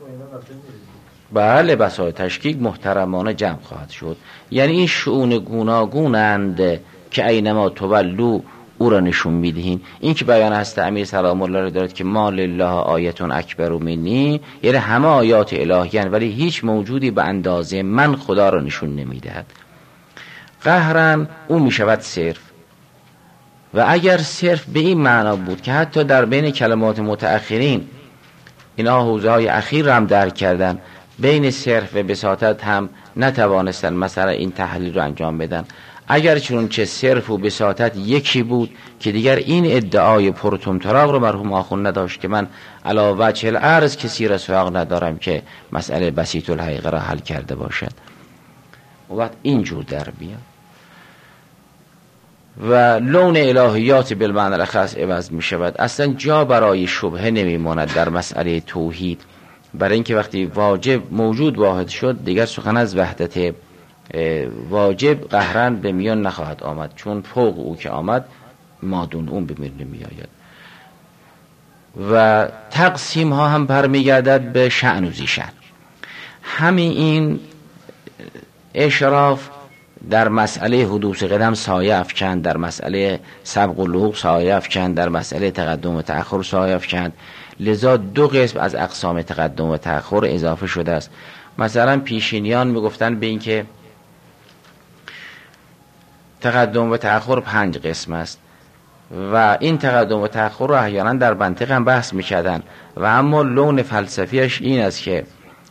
بله بسای تشکیک محترمانه جمع خواهد شد. یعنی این شؤون گوناگونند که اینما تولو او را نشون میدهین. این که بیان هست امیر سلام الله را دارد که ما لله آیتون اکبر منی، یعنی همه آیات الهیان ولی هیچ موجودی به اندازه من خدا را نشون نمیدهد. قهرن او میشود صرف. و اگر صرف به این معنا بود که حتی در بین کلمات متأخرین اینا حوزه های اخیر را هم درک کردن، بین صرف و بساطت هم نتوانستن مثلا این تحلیل رو انجام بدن. اگر چون چه صرف و بساطت یکی بود که دیگر این ادعای پرطمطراق رو مرحوم آخوند نداشت که من علی وجه العرض کسی را سراغ ندارم که مسئله بسیط الحقیقه را حل کرده باشد. و وقت اینجور در بیاد و لون الهیات بالمعنی الاخص عوض می شود. اصلا جا برای شبهه نمی ماند در مسئله توحید، برای اینکه وقتی واجب موجود واحد شد دیگر سخن از وحدت واجب قهرن به میان نخواهد آمد، چون فوق او که آمد مادون اون به میان نمی آید. و تقسیم ها هم برمیگردد به شأن و زیشن. همین این اشراف در مسئله حدوث قدم سایه افکند، در مسئله سبق و لحوق سایه افکند، در مسئله تقدم و تأخر سایه افکند. لذا دو قسم از اقسام تقدم و تأخر اضافه شده است. مثلا پیشینیان میگفتن به این که تقدم و تأخر پنج قسم است و این تقدم و تأخر رو احیانا در منطق هم بحث میکردن و اما لون فلسفیش این است که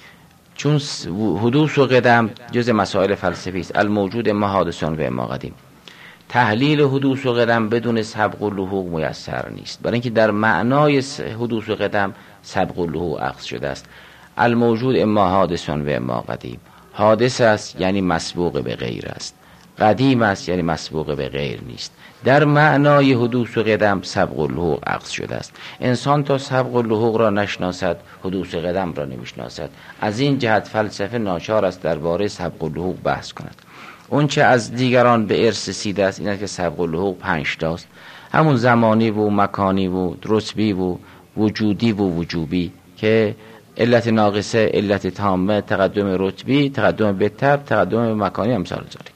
چون حدوث و قدم جز مسائل فلسفی است، الموجود اما حادثون و اما قدیم، تحلیل حدوث و قدم بدون سبق و لحوق میسر نیست، برای اینکه در معنای حدوث و قدم سبق و لحوق اخذ شده است. الموجود اما حادثون و اما قدیم، حادث است یعنی مسبوق به غیر است، قدیم است یعنی مسبوق به غیر نیست. در معنای حدوث و قدم سبق و لحوق اخذ شده است. انسان تا سبق و لحوق را نشناسد حدوث و قدم را نمیشناسد. از این جهت فلسفه ناچار است درباره سبق و لحوق بحث کند. اون چه از دیگران به ارث رسیده است این است که سبق و لحوق پنج تاست، همون زمانی و مکانی و رتبی و وجودی و وجوبی که علت ناقصه، علت تامه، تقدم رتبی، تقدم به تب، تقدم مکانی، امثال ذالک.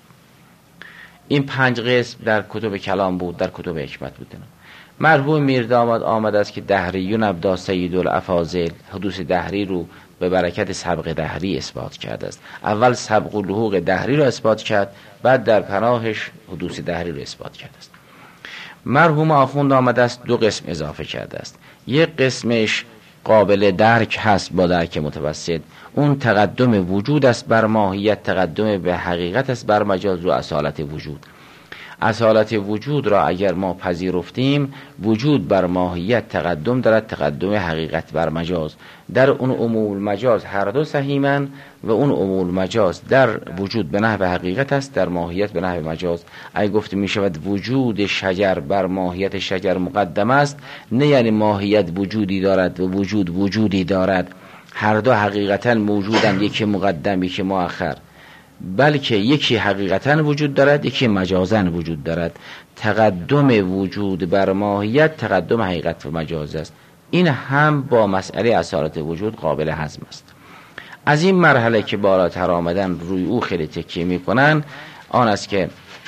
این پنج قسم در کتب کلام بود، در کتب حکمت بود. مرحوم میرداماد آمد است که دهریون ابدا سید الافاضل، حدوث دهری رو به برکت سبق دهری اثبات کرده است. اول سبق و لحوق دهری رو اثبات کرد، بعد در پناهش حدوث دهری رو اثبات کرده است. مرحوم آخوند آمد است دو قسم اضافه کرده است. یک قسمش قابل درک هست با درک متوسط، اون تقدم وجود است بر ماهیت، تقدم به حقیقت است بر مجاز و اصالت وجود. اصالت وجود را اگر ما پذیرفتیم، وجود بر ماهیت تقدم دارد، تقدم حقیقت بر مجاز. در اون عموم مجاز هر دو صحیحن و اون عموم مجاز در وجود به نحو حقیقت است، در ماهیت به نحو مجاز. اگه گفته می شود وجود شجر بر ماهیت شجر مقدم است، نه یعنی ماهیت وجودی دارد و وجود وجودی دارد، هر دو حقیقتا موجودند، یکی مقدم یکی مؤخر، بلکه یکی حقیقتا وجود دارد یکی مجازا وجود دارد. تقدم وجود بر ماهیت تقدم حقیقت و مجاز است. این هم با مسئله اصالت وجود قابل هضم است. از این مرحله که بالاتر آمدن روی او خیلی تکیه میکنن، آن است که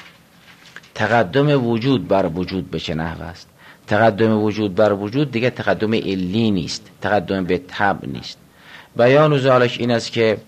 تقدم وجود بر وجود به چه نحو است. تقدم وجود بر وجود دیگه تقدم علی نیست، تقدم به طبع نیست. بیان ذالک این است که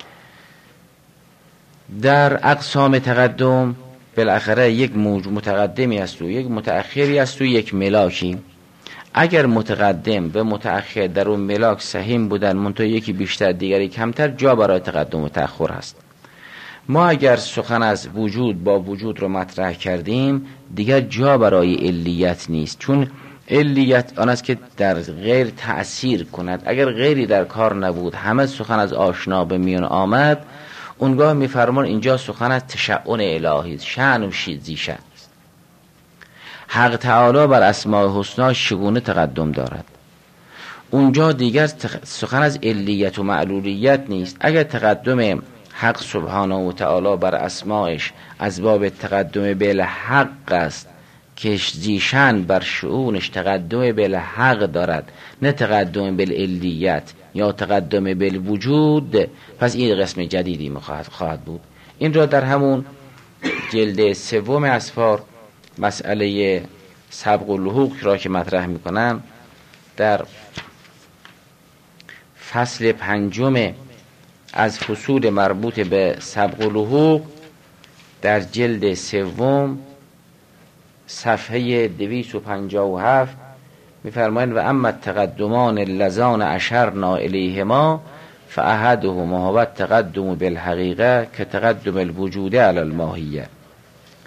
در اقسام تقدم بالاخره یک متقدمی است و یک متأخری است و یک ملاکی. اگر متقدم به متأخر در اون ملاک سهیم بودن، منتها یکی بیشتر دیگری کمتر، جا برای تقدم و تأخر هست. ما اگر سخن از وجود با وجود رو مطرح کردیم دیگر جا برای علیت نیست، چون علیت آن است که در غیر تأثیر کند. اگر غیری در کار نبود، همه سخن از آشنا به میان آمد، اونگاه میفرمان اینجا سخن از تشعن الهی، شأن و زیشن است. حق تعالی بر اسماء حسنا چگونه تقدم دارد، اونجا دیگر سخن از علیت و معلولیت نیست. اگر تقدم حق سبحانه و تعالی بر اسماءش از باب تقدم بالحق است که زیشن بر شؤونش تقدم بالحق دارد، نه تقدم بالعلیت یا تقدم بالوجود، پس این قسم جدیدی خواهد بود. این را در همون جلد سوم اسفار مسئله سبق و لحوق را که مطرح میکنن، در فصل پنجم از فصول مربوط به سبق و لحوق در جلد سوم صفحه دویست و پنجاه و هفت میفرمایند و اما التقدمان اللذان اشرنا الیهما فاحدهما هو التقدم بالحقیقه که تقدم الوجود علی الماهیه.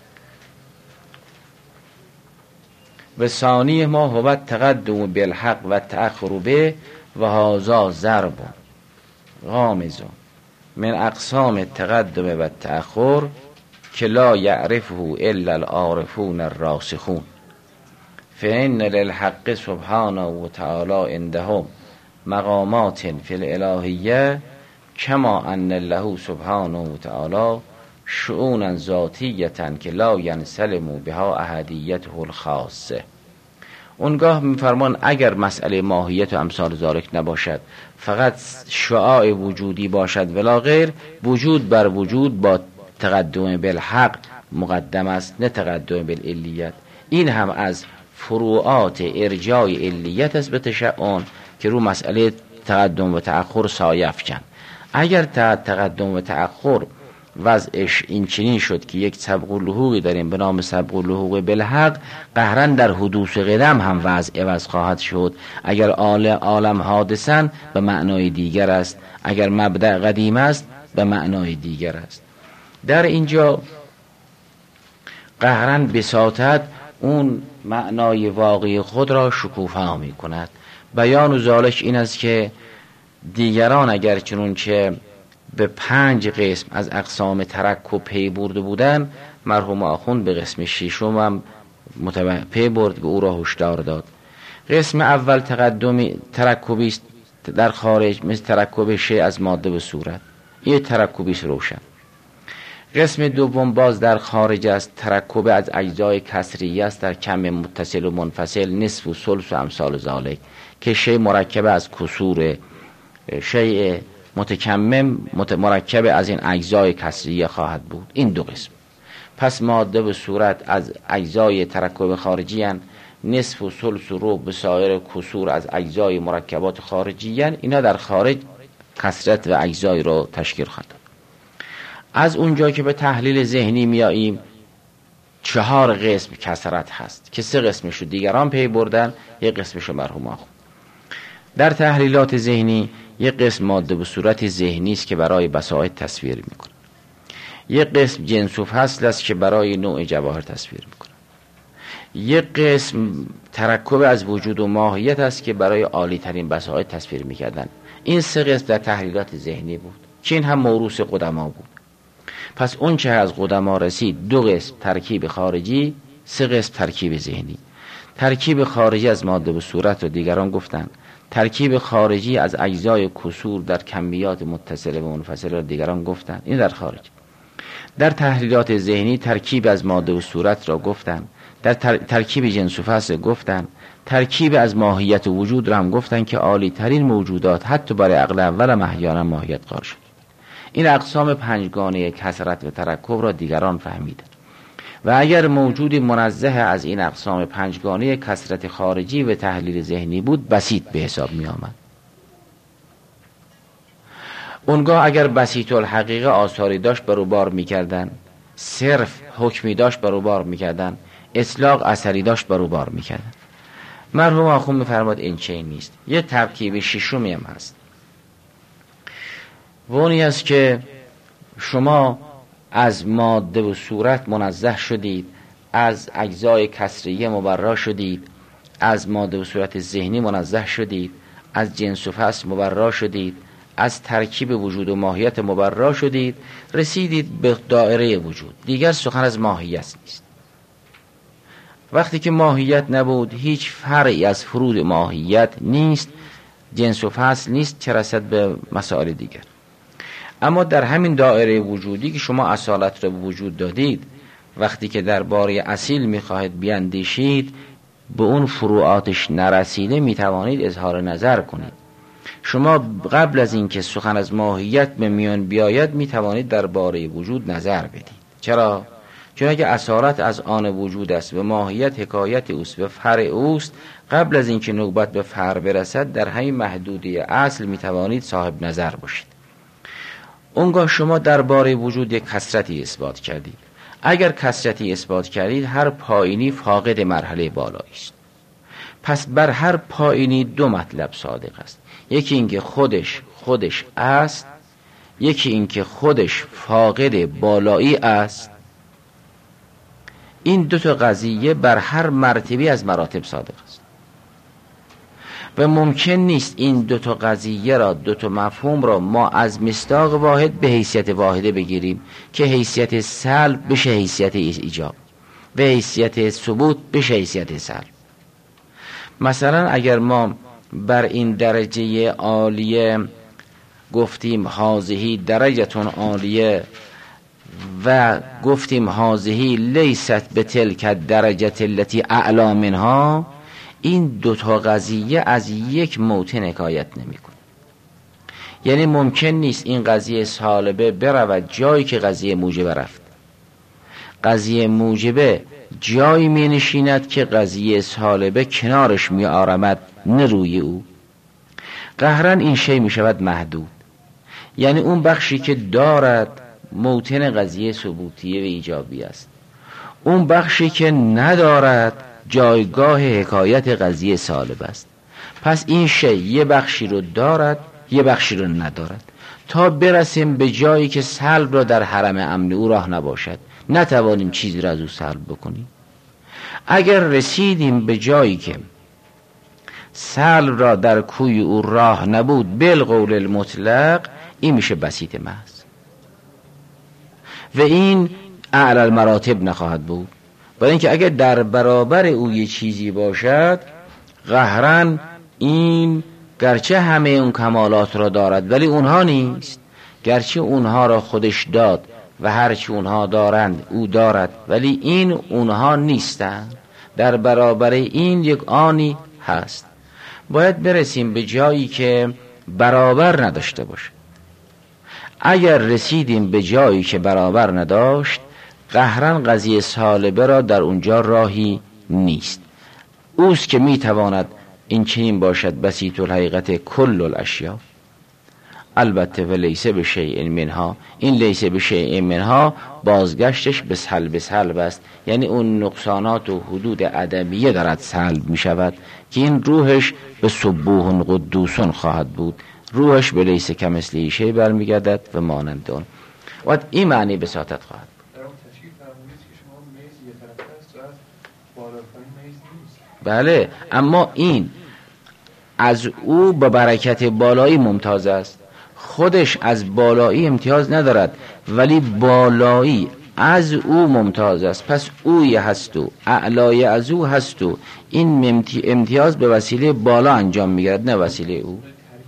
و ثانی ما هو تقدم بالحق و تأخر به و هذا ضرب غامض من اقسام التقدم و تأخر که لا یعرفه الا العارفون الراسخون فإن للحق سبحانه و تعالی عندهم مقامات فی الالهیه کما ان له سبحانه و تعالی شؤونا ذاتیه که لا ینسلم بها احدیته الخاصه. اونگاه میفرمان اگر مسئله ماهیت و امثال ذالک نباشد، فقط شعاع وجودی باشد ولا غیر، وجود بر وجود با تقدم بالحق مقدم است، نه تقدم بالعلیت. این هم از فروعات ارجای علیت است به تشعن که رو مسئله تقدم و تأخر سایه افکن. اگر تقدم و تأخر وضعش این چنین شد که یک سبق و لحوقی داریم به نام سبق و لحوق بالحق، قهرن در حدوث قدم هم وضع عوض خواهد شد. اگر عالم حادثن به معنای دیگر است، اگر مبدأ قدیم است به معنای دیگر است. در اینجا قهرن بساطت اون معنای واقعی خود را شکوفا می کند. بیان و ذالک این است که دیگران اگر چنونچه به پنج قسم از اقسام ترکب پی برده بودن، مرحوم آخوند به قسم ششم هم متوجه پی برد که او را هشدار داد. قسم اول تقدم ترکبی است در خارج، مثل ترکب شیء از ماده به صورت، این ترکبی است روشن. قسم دوم باز در خارج است، ترکب از اجزای کسریه است در کم متصل و منفصل، نصف و ثلث و امثال ذالک، که شیء مرکب از کسور، شیء متکمم مرکب از این اجزای کسریه خواهد بود. این دو قسم. پس ماده به صورت از اجزای ترکب خارجی هن، نصف و ثلث و ربع به سایر کسور از اجزای مرکبات خارجی هن. اینا در خارج کسرت و اجزای رو تشکیل خواهد. از اونجا که به تحلیل ذهنی میاییم، چهار قسم کسرت هست که سه قسمشو دیگران پی بردن، یک قسمشو مرحوم آخوند. در تحلیلات ذهنی یک قسم ماده به صورت ذهنی است که برای بساط تصویر میکنه، یک قسم جنس و فصل است که برای نوع جواهر تصویر میکنه، یک قسم ترکب از وجود و ماهیت است که برای عالی ترین بساط تصویر میکردن. این سه قسم در تحلیلات ذهنی بود که این هم موروث قدما بود. پس اون چه از قدما رسید، دو قسم ترکیب خارجی، سه قسم ترکیب ذهنی. ترکیب خارجی از ماده به صورت رو دیگران گفتن، ترکیب خارجی از اجزای کسور در کمیات متصله و منفصله را دیگران گفتن. این در خارج. در تحلیلات ذهنی ترکیب از ماده و صورت را گفتن، در ترکیب جنس و فصل گفتن، ترکیب از ماهیت و وجود را هم گفتن که عالی ترین موجودات حتی برای عقل اول هم احیانا ماهیت قرار شد. این اقسام پنجگانه کسرت و ترکب را دیگران فهمیدن و اگر موجودی منزه از این اقسام پنجگانه کسرت خارجی و تحلیل ذهنی بود، بسیط به حساب می آمد. اونگاه اگر بسیط الحقیقه آثاری داشت برو بار می کردن، صرف حکمی داشت برو بار می کردن، اطلاق اثری داشت برو بار می کردن. مرحوم آخوند می فرماد این چه نیست. یه ترکیب ششمی هم هست و اونی است که شما از ماده و صورت منزه شدید، از اجزای کسریه مبرا شدید، از ماده و صورت ذهنی منزه شدید، از جنس و فصل مبرا شدید، از ترکیب وجود و ماهیت مبرا شدید، رسیدید به دایره وجود. دیگر سخن از ماهیت نیست. وقتی که ماهیت نبود، هیچ فرعی از فروع ماهیت نیست، جنس و فصل نیست، چه رسد به مسائل دیگر. اما در همین دایره وجودی که شما اصالت را به وجود دادید، وقتی که درباره اصیل میخواهید بیاندیشید، به اون فروعاتش نرسیده میتوانید اظهار نظر کنید. شما قبل از اینکه سخن از ماهیت به میان بیاید میتوانید درباره وجود نظر بدید. چرا؟ چون اگه اصالت از آن وجود است و ماهیت حکایت اوست و فرع اوست، قبل از اینکه نوبت به فرع برسد در همین محدودی اصل میتوانید صاحب نظر باشید. اونگاه شما درباره وجود یک کثرتی اثبات کردید. اگر کثرتی اثبات کردید، هر پایینی فاقد مرحله بالایی است. پس بر هر پایینی دو مطلب صادق است. یکی اینکه خودش خودش است، یکی اینکه خودش فاقد بالایی است. این دو تا قضیه بر هر مرتبه از مراتب صادق است و ممکن نیست این دو تا قضیه را، دو تا مفهوم را ما از مصداق واحد به حیثیت واحده بگیریم که حیثیت سلب بشه حیثیت ایجاب و حیثیت ثبوت بشه حیثیت سلب. مثلا اگر ما بر این درجه عالیه گفتیم هازهی درجتون عالیه و گفتیم هازهی لیست به تلک درجت التي اعلی منها، این دوتا قضیه از یک موطن حکایت نمی کنه. یعنی ممکن نیست این قضیه سالبه برود جایی که قضیه موجبه رفت، قضیه موجبه جایی می نشیند که قضیه سالبه کنارش می آرمد، نه روی او. قهرن این شی می شود محدود، یعنی اون بخشی که دارد موطن قضیه ثبوتیه و ایجابی است، اون بخشی که ندارد جایگاه حکایت قضیه سالب است. پس این شی یه بخشی رو دارد یه بخشی رو ندارد تا برسیم به جایی که سلب را در حرم امن او راه نباشد، نتوانیم چیزی را از او سلب بکنیم. اگر رسیدیم به جایی که سلب را در کوی او راه نبود بالقول المطلق، این میشه بسیط محض و این اعلی المراتب نخواهد بود. برای اینکه اگر در برابر او یه چیزی باشد، قهرن این گرچه همه اون کمالات را دارد ولی اونها نیست، گرچه اونها را خودش داد و هرچی اونها دارند او دارد ولی این اونها نیستند، در برابر این یک آنی هست. باید برسیم به جایی که برابر نداشته باشه. اگر رسیدیم به جایی که برابر نداشت، قهرن قضیه سالبه را در اونجا راهی نیست. اوست که میتواند این چنین باشد بسیط الحقیقت کل الاشیا. البته و لیسه به شیء منها، این لیسه به شیء منها بازگشتش به سلب سلب است، یعنی اون نقصانات و حدود عدمیه دارد سلب می شود که این روحش به سبوح قدوسون خواهد بود، روحش به لیسه کمثله شیء برمیگردد و مانند اون. و این معنی بساطت خواهد. بله، اما این از او با برکت بالایی ممتاز است، خودش از بالایی امتیاز ندارد ولی بالایی از او ممتاز است. پس اوی هست و اعلای از او هست و این امتیاز به وسیله بالا انجام میگرد نه وسیله او.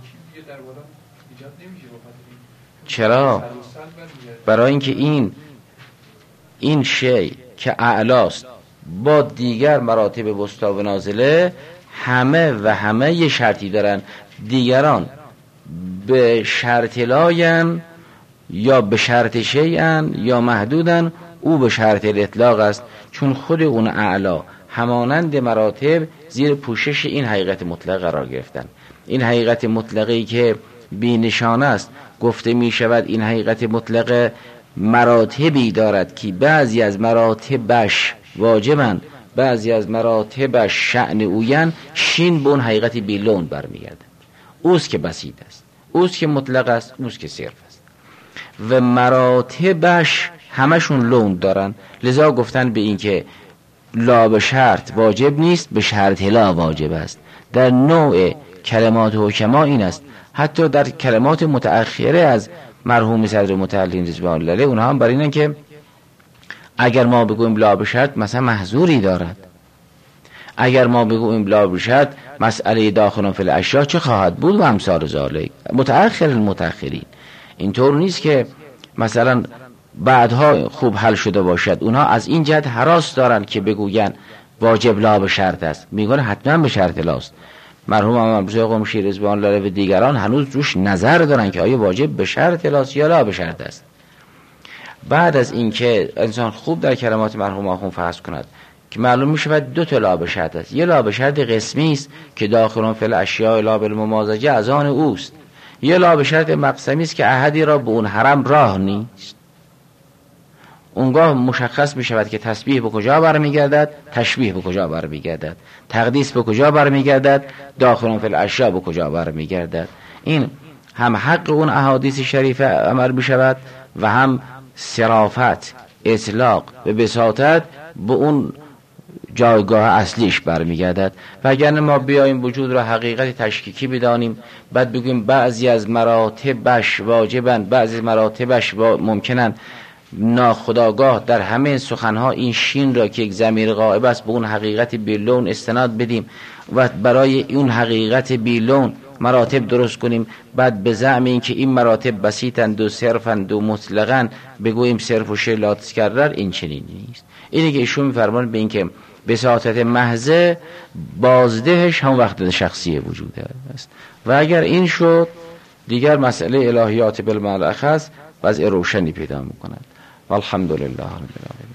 چرا؟ برای اینکه این این شی که اعلاست با دیگر مراتب وسطا و نازله همه و همه یه شرطی دارن، دیگران به شرط لاین یا به شرط شیئن یا محدودن، او به شرط الاطلاق است، چون خود اون اعلا همانند مراتب زیر پوشش این حقیقت مطلق قرار گرفتن. این حقیقت مطلقی که بی نشانه است، گفته می شود این حقیقت مطلق مراتبی دارد که بعضی از مراتبش واجبن، بعضی از مراتبش شأن اوین، شین به اون حقیقت بیلون برمیگرده. اوست که بسیط است، اوست که مطلق است، اوست که صرف است و مراتبش همشون لون دارن. لذا گفتن به این که لا به شرط واجب نیست، به شرط لا واجب است. در نوع کلمات حکما این است. حتی در کلمات متأخره از مرحوم صدر متعلین رضوان الله علیه، اونها هم برای اینن که اگر ما بگویم لا به شرط مثلا محظوری دارد، اگر ما بگویم لا به شرط مسئله داخل فی الاشیاء چه خواهد بود و امثال ذالک. متأخر المتأخرین اینطور نیست که مثلا بعدها خوب حل شده باشد، اونها از این جهت هراس دارن که بگوین واجب لا به شرط است، میگن حتما به شرط لاست. مرحوم امام رضا قمشی رضوان الله و دیگران هنوز روش نظر دارن که آیا واجب به شرط لاست یا لا به شرط است. بعد از اینکه انسان خوب در کلمات مرحوم آخوند فحص کند که معلوم می شود دو تا لا به شرط است. یه لا به شرط قسمی است که داخلون فی الاشیاء لا بالممازجه از آن اوست، یه لا به شرط مقسمی است که احدی را به اون حرم راه نیست. اونگاه مشخص می شود که تسبیح به کجا برمیگردد، تشبیه به کجا برمیگردد، تقدیس به کجا برمیگردد، داخلون فی الاشیاء به کجا برمیگردد. این هم حق اون احادیث شریفه عمل می شود و هم صرافت، اطلاق و بساطت به اون جایگاه اصلیش برمیگردد. و اگر ما بیاییم وجود را حقیقت تشکیکی بدانیم، بعد بگویم بعضی از مراتبش واجبند، بعضی مراتبش ممکنند ناخودآگاه، در همه سخنها این شین را که یک ضمیر غائب است به اون حقیقت بیلون استناد بدیم و برای اون حقیقت بیلون مراتب درست کنیم، بعد به زعم این که این مراتب بسیطند و صرفند و مطلقاً بگوییم صرف و شی لا تکرر، این چنین نیست. اینه که ایشون می‌فرمایند به این که بساطت محضه بازدهش هم وقت شخصی وجود است و اگر این شد دیگر مسئله الهیات بالمعنی الاخص وضع روشنی پیدا می‌کند. والحمدلله رب العالمین.